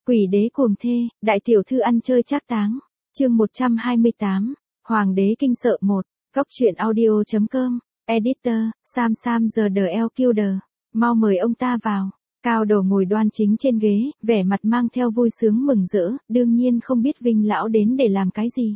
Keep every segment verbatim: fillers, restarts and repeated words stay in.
Quỷ đế cuồng thê, đại tiểu thư ăn chơi trác táng. Chương một trăm hai mươi tám, Hoàng đế kinh sợ một. Góc truyện audio.com. Editor, Sam Sam the El Killer. Mau mời ông ta vào. Cao Đồ ngồi đoan chính trên ghế, vẻ mặt mang theo vui sướng mừng rỡ, đương nhiên không biết Vinh lão đến để làm cái gì.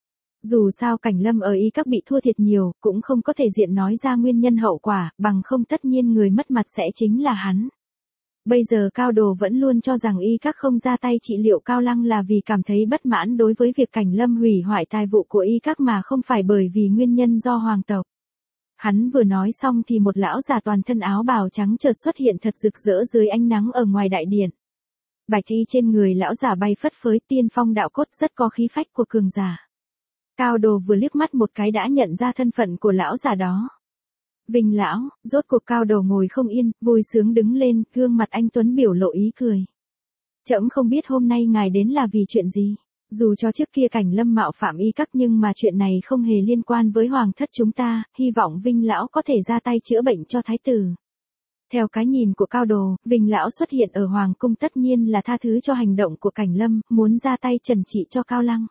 Dù sao Cảnh Lâm ở Y Các bị thua thiệt nhiều, cũng không có thể diện nói ra nguyên nhân hậu quả, bằng không tất nhiên người mất mặt sẽ chính là hắn. Bây giờ Cao Đồ vẫn luôn cho rằng Y Các không ra tay trị liệu Cao Lăng là vì cảm thấy bất mãn đối với việc Cảnh Lâm hủy hoại tài vụ của Y Các mà không phải bởi vì nguyên nhân do hoàng tộc. Hắn vừa nói xong thì một lão già toàn thân áo bào trắng chợt xuất hiện thật rực rỡ dưới ánh nắng ở ngoài đại điện. Bạch y trên người lão giả bay phất phới, tiên phong đạo cốt, rất có khí phách của cường giả. Cao Đồ vừa liếc mắt một cái đã nhận ra thân phận của lão già đó. Vinh lão, rốt cuộc Cao Đồ ngồi không yên, vui sướng đứng lên, gương mặt anh tuấn biểu lộ ý cười. Trẫm không biết hôm nay ngài đến là vì chuyện gì. Dù cho trước kia Cảnh Lâm mạo phạm Y Các nhưng mà chuyện này không hề liên quan với hoàng thất chúng ta, hy vọng Vinh lão có thể ra tay chữa bệnh cho thái tử. Theo cái nhìn của Cao Đồ, Vinh lão xuất hiện ở hoàng cung tất nhiên là tha thứ cho hành động của Cảnh Lâm, muốn ra tay trần trị cho Cao Lăng.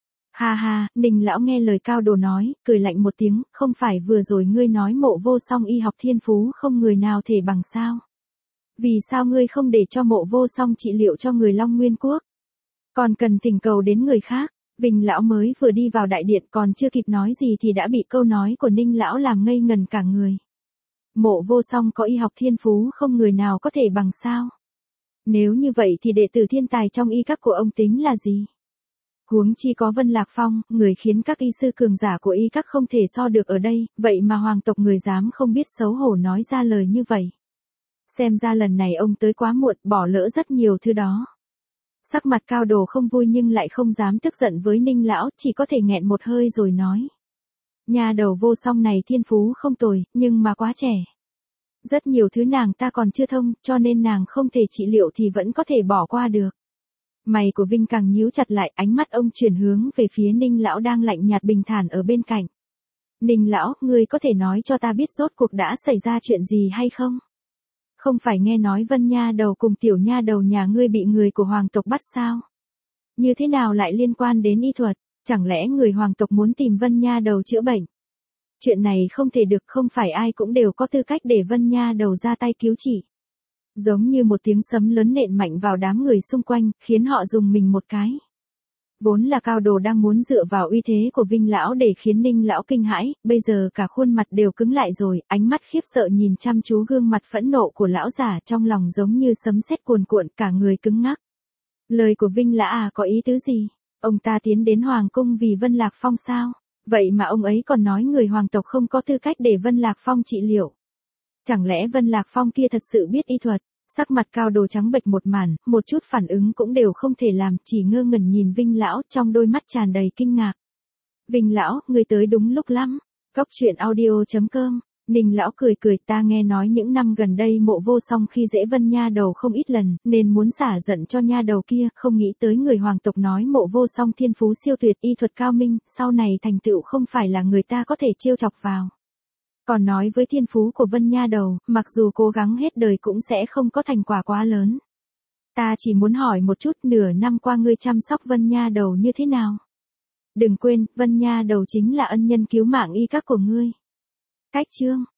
Ha ha, Ninh lão nghe lời Cao Đồ nói, cười lạnh một tiếng, không phải vừa rồi ngươi nói Mộ Vô Song y học thiên phú không người nào thể bằng sao? Vì sao ngươi không để cho Mộ Vô Song trị liệu cho người Long Nguyên Quốc? Còn cần thỉnh cầu đến người khác. Vinh lão mới vừa đi vào đại điện còn chưa kịp nói gì thì đã bị câu nói của Ninh lão làm ngây ngần cả người. Mộ Vô Song có y học thiên phú không người nào có thể bằng sao? Nếu như vậy thì đệ tử thiên tài trong Y Các của ông tính là gì? Huống chi có Vân Lạc Phong, người khiến các y sư cường giả của Y Các không thể so được ở đây, vậy mà hoàng tộc người dám không biết xấu hổ nói ra lời như vậy. Xem ra lần này ông tới quá muộn, bỏ lỡ rất nhiều thứ đó. Sắc mặt Cao Đồ không vui nhưng lại không dám tức giận với Ninh lão, chỉ có thể nghẹn một hơi rồi nói. Nhà đầu Vô Song này thiên phú không tồi, nhưng mà quá trẻ. Rất nhiều thứ nàng ta còn chưa thông, cho nên nàng không thể trị liệu thì vẫn có thể bỏ qua được. Mày của Vinh càng nhíu chặt lại, ánh mắt ông chuyển hướng về phía Ninh lão đang lạnh nhạt bình thản ở bên cạnh. Ninh lão, ngươi có thể nói cho ta biết rốt cuộc đã xảy ra chuyện gì hay không? Không phải nghe nói Vân Nha Đầu cùng tiểu nha đầu nhà ngươi bị người của hoàng tộc bắt sao? Như thế nào lại liên quan đến y thuật? Chẳng lẽ người hoàng tộc muốn tìm Vân Nha Đầu chữa bệnh? Chuyện này không thể được, không phải ai cũng đều có tư cách để Vân Nha Đầu ra tay cứu trị. Giống như một tiếng sấm lớn nện mạnh vào đám người xung quanh, khiến họ rùng mình một cái. Vốn là Cao Đồ đang muốn dựa vào uy thế của Vinh lão để khiến Ninh lão kinh hãi, bây giờ cả khuôn mặt đều cứng lại rồi, ánh mắt khiếp sợ nhìn chăm chú gương mặt phẫn nộ của lão giả, trong lòng giống như sấm sét cuồn cuộn, cả người cứng ngắc. Lời của Vinh lão à có ý tứ gì? Ông ta tiến đến hoàng cung vì Vân Lạc Phong sao? Vậy mà ông ấy còn nói người hoàng tộc không có tư cách để Vân Lạc Phong trị liệu. Chẳng lẽ Vân Lạc Phong kia thật sự biết y thuật? Sắc mặt Cao Đồ trắng bệch một màn, một chút phản ứng cũng đều không thể làm, chỉ ngơ ngẩn nhìn Vinh lão, trong đôi mắt tràn đầy kinh ngạc. Vinh lão, người tới đúng lúc lắm. Góc truyện audio.com. Ninh lão cười cười, ta nghe nói những năm gần đây Mộ Vô Song khi dễ Vân Nha Đầu không ít lần, nên muốn xả giận cho nha đầu kia, không nghĩ tới người hoàng tộc nói Mộ Vô Song thiên phú siêu tuyệt, y thuật cao minh, sau này thành tựu không phải là người ta có thể trêu chọc vào. Còn nói với thiên phú của Vân Nha Đầu, mặc dù cố gắng hết đời cũng sẽ không có thành quả quá lớn. Ta chỉ muốn hỏi một chút, nửa năm qua ngươi chăm sóc Vân Nha Đầu như thế nào? Đừng quên, Vân Nha Đầu chính là ân nhân cứu mạng Y Các của ngươi. Cách chương.